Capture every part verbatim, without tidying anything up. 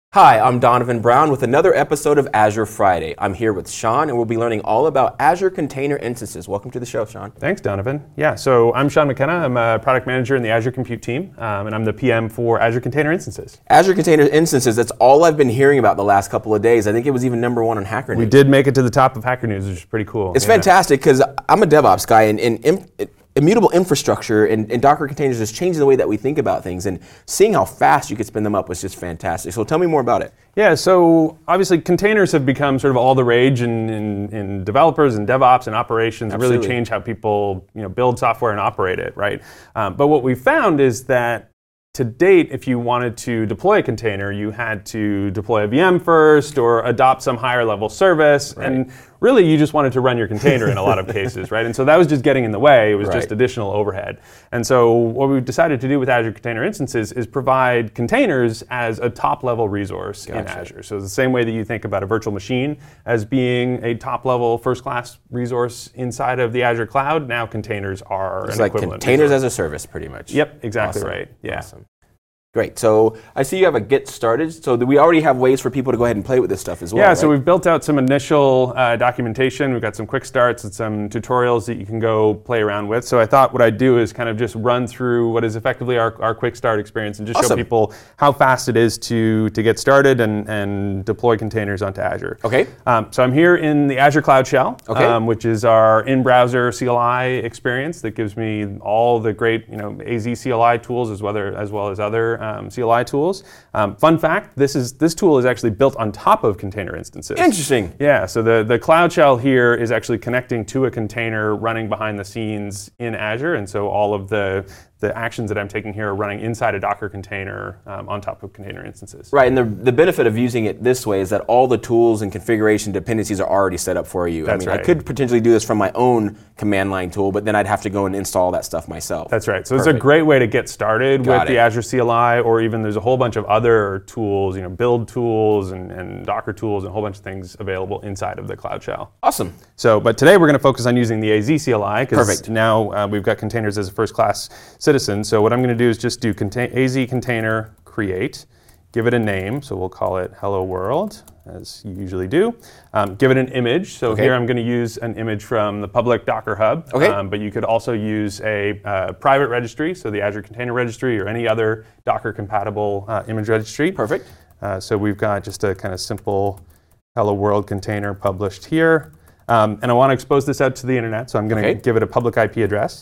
Hi, I'm Donovan Brown with another episode of Azure Friday. I'm here with Sean, and we'll be learning all about Azure Container Instances. Welcome to the show, Sean. Thanks, Donovan. Yeah, so I'm Sean McKenna. I'm a product manager in the Azure Compute team, um, and I'm the P M for Azure Container Instances. Azure Container Instances, that's all I've been hearing about the last couple of days. I think it was even number one on Hacker News. We did make it to the top of Hacker News, which is pretty cool. It's yeah. fantastic because I'm a DevOps guy, and, and imp, immutable infrastructure and, and Docker containers is changing the way that we think about things, and seeing how fast you could spin them up was just fantastic. So tell me more about it. Yeah, so obviously containers have become sort of all the rage in, in, in developers and DevOps and operations. Absolutely. Really change how people you know, build software and operate it, right? Um, but what we found is that to date, if you wanted to deploy a container, you had to deploy a V M first or adopt some higher level service. Right. And really, you just wanted to run your container in a lot of cases, right? And so that was just getting in the way. It was Right. just additional overhead. And so what we've decided to do with Azure Container Instances is provide containers as a top level resource Gotcha. in Azure. So the same way that you think about a virtual machine as being a top level first class resource inside of the Azure cloud, now containers are It's an like equivalent containers resource. as a service, pretty much. Yep, exactly Awesome. right. Yeah. Awesome. Great. So I see you have a Get Started. So do we already have ways for people to go ahead and play with this stuff as well? Yeah, right? so we've built out some initial uh, documentation. We've got some quick starts and some tutorials that you can go play around with. So I thought what I'd do is kind of just run through what is effectively our, our quick start experience and just Awesome. show people how fast it is to, to get started and, and deploy containers onto Azure. Okay. Um, so I'm here in the Azure Cloud Shell, Okay. um, which is our in-browser C L I experience that gives me all the great you know, A Z C L I tools as well, as well as other um, C L I tools. Um, fun fact, this is this tool is actually built on top of container instances. Interesting. Yeah, so the, the Cloud Shell here is actually connecting to a container running behind the scenes in Azure, and so all of the, the actions that I'm taking here are running inside a Docker container um, on top of container instances. Right, and the, the benefit of using it this way is that all the tools and configuration dependencies are already set up for you. That's I mean, right. I could potentially do this from my own command line tool, but then I'd have to go and install that stuff myself. That's right. So Perfect. it's a great way to get started Got with it. the Azure C L I, or even there's a whole bunch of other tools, you know, build tools and, and Docker tools and a whole bunch of things available inside of the Cloud Shell. Awesome. So, but today we're going to focus on using the A Z C L I because Perfect. now uh, we've got containers as a first-class citizen. So what I'm going to do is just do contain- A Z container create, give it a name. So we'll call it Hello World, as you usually do. Um, give it an image. So Okay. here I'm going to use an image from the public Docker Hub. Okay. Um, but you could also use a uh, private registry, so the Azure Container Registry or any other Docker-compatible uh, image registry. Perfect. Uh, so we've got just a kind of simple Hello World container published here. Um, and I want to expose this out to the internet, so I'm going to Okay. give it a public I P address.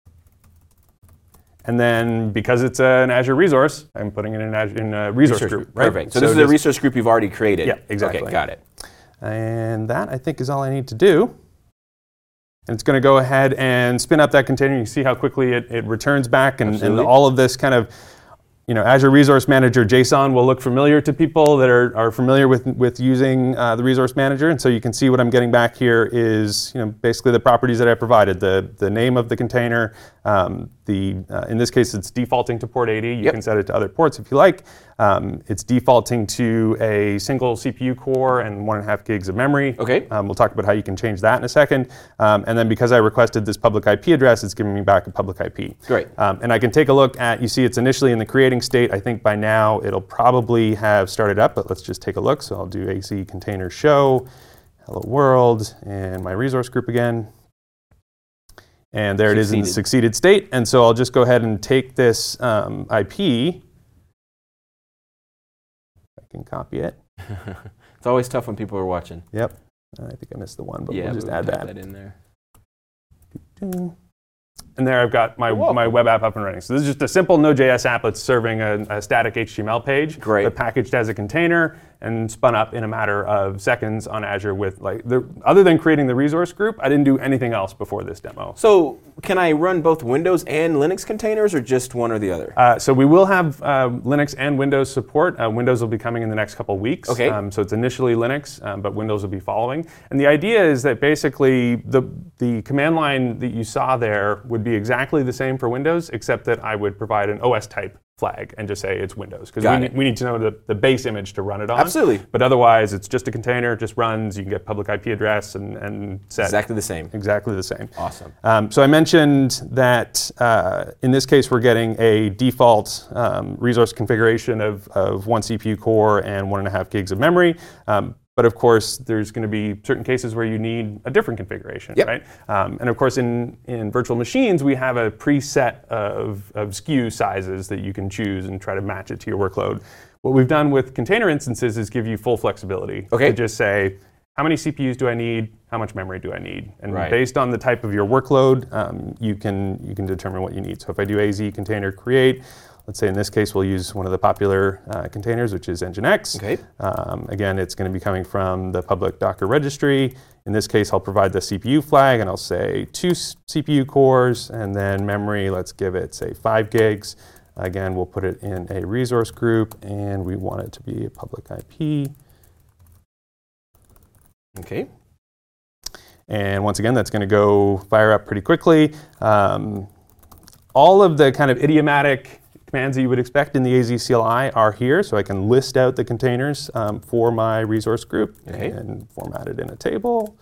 And then because it's an Azure resource, I'm putting it in, Azure, in a resource, group. Right? Perfect. So, this is a just- resource group you've already created. Yeah, exactly. Okay, got it. And that, I think, is all I need to do. And it's going to go ahead and spin up that container. You can see how quickly it, it returns back. And, and Absolutely. all of this kind of, you know, Azure Resource Manager JSON will look familiar to people that are, are familiar with, with using uh, the Resource Manager. And so you can see what I'm getting back here is, you know, basically the properties that I provided. The, the name of the container, um, the, uh, in this case, it's defaulting to port eighty. You Yep. can set it to other ports if you like. Um, it's defaulting to a single C P U core and one and a half gigs of memory. Okay. Um, we'll talk about how you can change that in a second. Um, and then because I requested this public I P address, it's giving me back a public I P. Great. Um, and I can take a look at, you see it's initially in the creating state. I think by now it'll probably have started up, but let's just take a look. So I'll do A Z container show, hello world, and my resource group again. And there it is in the succeeded state. And so I'll just go ahead and take this um, I P. I can copy it. It's always tough when people are watching. Yep. I think I missed the one, but yeah, we'll just we'll add type that. that in there. And there I've got my, my web app up and running. So this is just a simple Node.js app that's serving a, a static H T M L page. Great. But packaged as a container and spun up in a matter of seconds on Azure with like, the, other than creating the resource group, I didn't do anything else before this demo. So can I run both Windows and Linux containers or just one or the other? Uh, so we will have uh, Linux and Windows support. Uh, Windows will be coming in the next couple weeks. Okay. Um, so it's initially Linux, um, but Windows will be following. And the idea is that basically the, the command line that you saw there would be exactly the same for Windows, except that I would provide an O S type flag and just say it's Windows, because Got we, it. we need to know the, the base image to run it on. Absolutely. But otherwise, it's just a container, it just runs, you can get public I P address and, and set. Exactly the same. Exactly the same. Awesome. Um, so I mentioned that uh, in this case, we're getting a default um, resource configuration of, of one C P U core and one and a half gigs of memory. Um, But of course, there's going to be certain cases where you need a different configuration, Yep. right? Um, and of course, in, in virtual machines, we have a preset of, of S K U sizes that you can choose and try to match it to your workload. What we've done with container instances is give you full flexibility. Okay. To just say, how many C P Us do I need? How much memory do I need? And Right. based on the type of your workload, um, you can you can determine what you need. So if I do A Z container create, let's say in this case, we'll use one of the popular uh, containers, which is Nginx. Okay. Um, again, it's going to be coming from the public Docker registry. In this case, I'll provide the C P U flag, and I'll say two C P U cores, and then memory, let's give it, say, five gigs. Again, we'll put it in a resource group, and we want it to be a public I P. Okay. And once again, that's going to go fire up pretty quickly. Um, all of the kind of idiomatic commands that you would expect in the A Z C L I are here, so I can list out the containers um, for my resource group Okay. and format it in a table.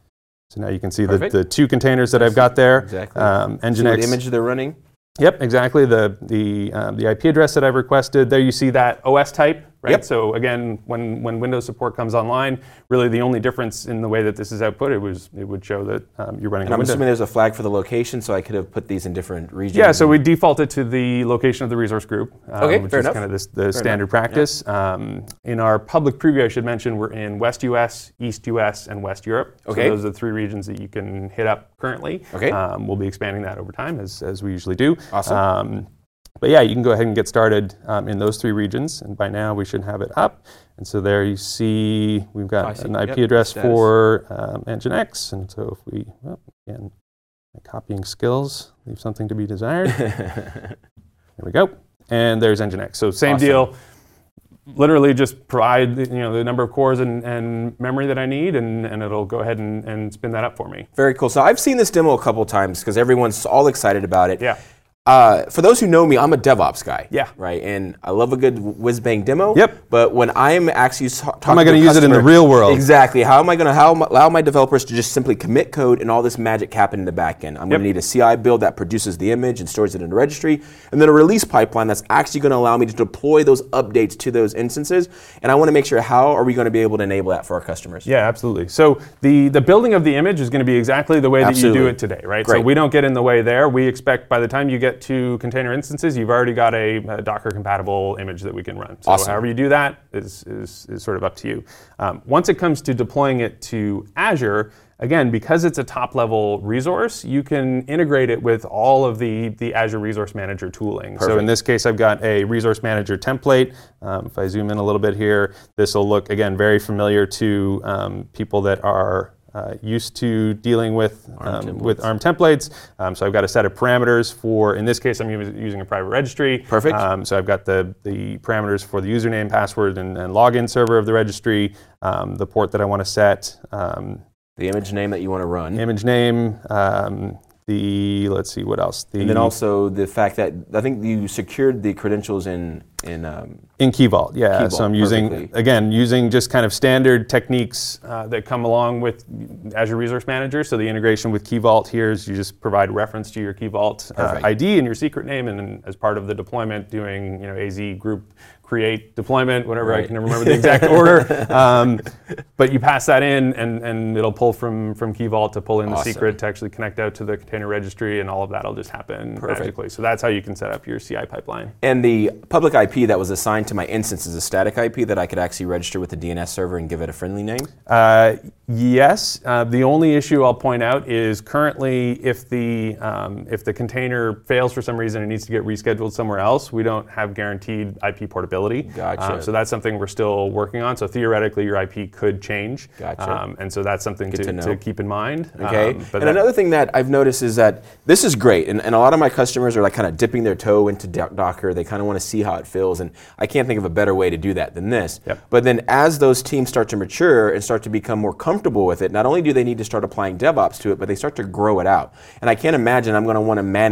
So now you can see the, Perfect. the two containers that I've got there. Exactly. Um, See what Nginx. image they're running. Yep, exactly. The the um, the I P address that I've requested. There you see that O S type, right? Yep. So again, when when Windows support comes online, really the only difference in the way that this is outputted was it would show that um, you're running And a I'm Windows. assuming there's a flag for the location, so I could have put these in different regions. Yeah, so we defaulted to the location of the resource group, um, Okay, which fair is enough. kind of this, the Fair standard enough, practice. Um, in our public preview, I should mention, we're in West U S, East U S, and West Europe. Okay. So those are the three regions that you can hit up currently. Okay. Um, we'll be expanding that over time, as, as we usually do. Awesome. Um, but yeah, you can go ahead and get started um, in those three regions, and by now we should have it up. And so there you see we've I got see. an I P Yep, address status. for um, Nginx, and so if we, well, again, my copying skills leave something to be desired. There we go. And there's Nginx. So same Awesome. deal. Literally just provide the, you know, the number of cores and, and memory that I need, and, and it'll go ahead and, and spin that up for me. Very cool. So I've seen this demo a couple times because everyone's all excited about it. Yeah. Uh, for those who know me, I'm a DevOps guy. Yeah. Right, and I love a good whiz-bang demo. Yep. But when I'm actually ta- talking, How am I to going a to use it in the customer- real world? Exactly. How am I going to how am, allow my developers to just simply commit code and all this magic happen in the back end? I'm Yep. going to need a C I build that produces the image and stores it in the registry, and then a release pipeline that's actually going to allow me to deploy those updates to those instances. And I want to make sure, how are we going to be able to enable that for our customers? Yeah, absolutely. So the, the building of the image is going to be exactly the way that Absolutely. you do it today, right? So Great. we don't get in the way there. We expect by the time you get to container instances, you've already got a, a Docker compatible image that we can run. So Awesome. however you do that is, is, is sort of up to you. Um, once it comes to deploying it to Azure, again, because it's a top-level resource, you can integrate it with all of the, the Azure Resource Manager tooling. So in Perfect. this case, I've got a Resource Manager template. Um, if I zoom in a little bit here, this will look, again, very familiar to um, people that are uh, used to dealing with ARM um, with templates. ARM templates. Um, so I've got a set of parameters for, in this case, I'm us- using a private registry. Perfect. Um, so I've got the, the parameters for the username, password, and, and login server of the registry, um, the port that I want to set, um, The image name that you want to run. image name, um, the, let's see, what else? The And then also the fact that I think you secured the credentials in in um, in Key Vault, yeah. Key so Vault, I'm using, perfectly. again, using just kind of standard techniques uh, that come along with Azure Resource Manager. So the integration with Key Vault here is you just provide reference to your Key Vault uh, Perfect. I D and your secret name, and then as part of the deployment, doing you know A Z group create deployment, whatever, I Right. can never remember the exact order. Um, but you pass that in, and, and it'll pull from, from Key Vault to pull in the Awesome. secret to actually connect out to the container registry, and all of that will just happen Perfect. magically. So that's how you can set up your C I pipeline. And the public I P that was assigned to my instance is a static I P that I could actually register with the D N S server and give it a friendly name? Uh, yes. Uh, the only issue I'll point out is currently if the um, if the container fails for some reason and needs to get rescheduled somewhere else, we don't have guaranteed I P portability. Gotcha. Um, so that's something we're still working on. So theoretically, your I P could change. Gotcha. Um, and so that's something Good to, to know. to keep in mind. Okay. Um, but and that- another thing that I've noticed is that this is great, and, and a lot of my customers are like kind of dipping their toe into Do- Docker. They kind of want to see how it feels, and I can't think of a better way to do that than this. Yep. But then as those teams start to mature and start to become more comfortable with it, not only do they need to start applying DevOps to it, but they start to grow it out. And I can't imagine I'm going to want to manage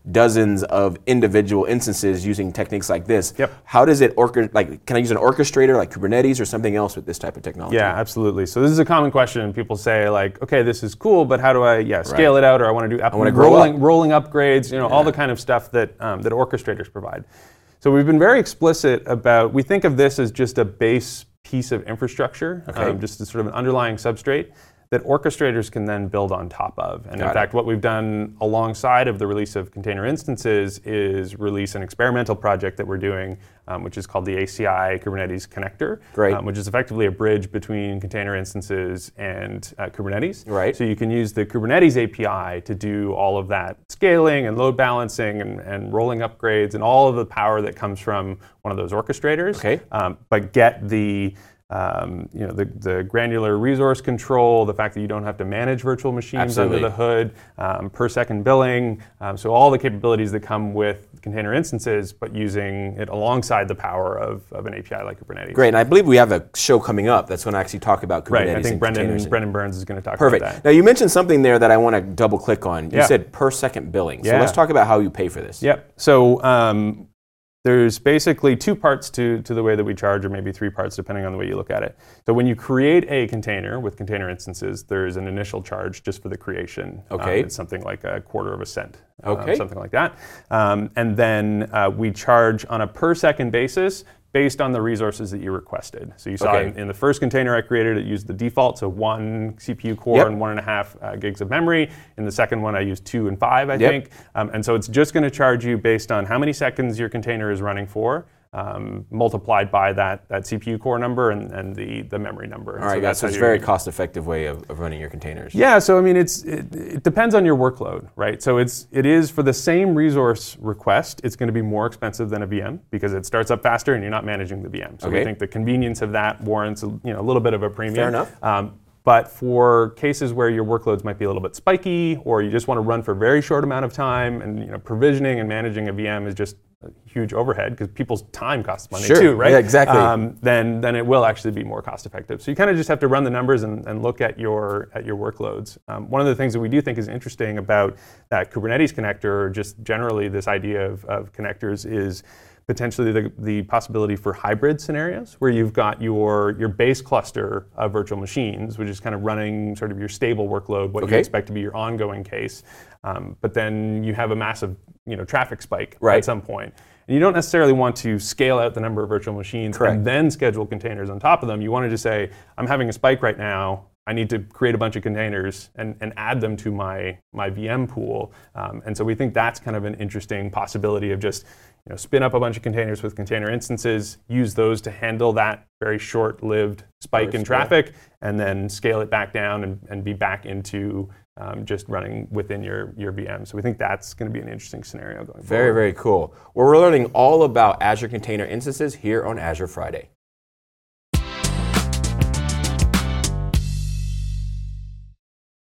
dozens of individual instances using techniques like this. Yep. How does it orchestrate? Like, can I use an orchestrator like Kubernetes or something else with this type of technology? Yeah, absolutely. So this is a common question. People say like, okay, this is cool, but how do I yeah scale Right. it out, or I want to do app- I wanna grow rolling up. rolling upgrades, you know, all the kind of stuff that um, that orchestrators provide. So we've been very explicit about, we think of this as just a base piece of infrastructure, Okay. um, just a sort of an underlying substrate that orchestrators can then build on top of. And Got in it. fact, what we've done alongside of the release of container instances is release an experimental project that we're doing, um, which is called the A C I Kubernetes Connector, Great. um, which is effectively a bridge between container instances and uh, Kubernetes. Right. So you can use the Kubernetes A P I to do all of that scaling and load balancing and, and rolling upgrades and all of the power that comes from one of those orchestrators. Okay. Um, but get the Um, you know, the, the granular resource control, the fact that you don't have to manage virtual machines Absolutely. under the hood, um, per second billing, um, so all the capabilities that come with container instances, but using it alongside the power of, of an A P I like Kubernetes. Great, and I believe we have a show coming up that's going to actually talk about Kubernetes Right, I and think containers. Brendan, and- Brendan Burns is going to talk Perfect. about that. Now you mentioned something there that I want to double click on. You Yeah. said per second billing. So Yeah. let's talk about how you pay for this. Yep. So um, there's basically two parts to, to the way that we charge, or maybe three parts depending on the way you look at it. So when you create a container with container instances, there's an initial charge just for the creation. Okay. Um, it's something like a quarter of a cent. um, Okay. something like that. Um, and then uh, we charge on a per second basis based on the resources that you requested. So you saw Okay. in, in the first container I created, it used the default, so one C P U core Yep. and one and a half uh, gigs of memory. In the second one, I used two and five, I Yep. think. Um, and so it's just going to charge you based on how many seconds your container is running for, um, multiplied by that, that C P U core number and, and the, the memory number. All right, so guys. So how it's a you're- very cost-effective way of, of running your containers. yeah, so I mean, it's it, it depends on your workload, right? So it's it is for the same resource request, it's going to be more expensive than a V M because it starts up faster and you're not managing the V M. So Okay. we think the convenience of that warrants a, you know a little bit of a premium. Fair enough. Um, but for cases where your workloads might be a little bit spiky, or you just want to run for a very short amount of time, and you know provisioning and managing a V M is just a huge overhead because people's time costs money Sure. too, right? Yeah, exactly. Um, then then it will actually be more cost effective. So you kind of just have to run the numbers and, and look at your at your workloads. Um, one of the things that we do think is interesting about that Kubernetes connector, or just generally this idea of, of connectors, is potentially the, the possibility for hybrid scenarios where you've got your your base cluster of virtual machines, which is kind of running sort of your stable workload, what you Okay. expect to be your ongoing case. Um, but then you have a massive you know traffic spike Right. at some point. And you don't necessarily want to scale out the number of virtual machines Correct. and then schedule containers on top of them. You want to just say, I'm having a spike right now. I need to create a bunch of containers and, and add them to my, my V M pool. Um, and so we think that's kind of an interesting possibility of just you know, spin up a bunch of containers with container instances, use those to handle that very short-lived spike Burst, in yeah. traffic, and then scale it back down and, and be back into um, just running within your, your V M. So we think that's going to be an interesting scenario going Very, forward. very cool. Well, we're learning all about Azure Container Instances here on Azure Friday.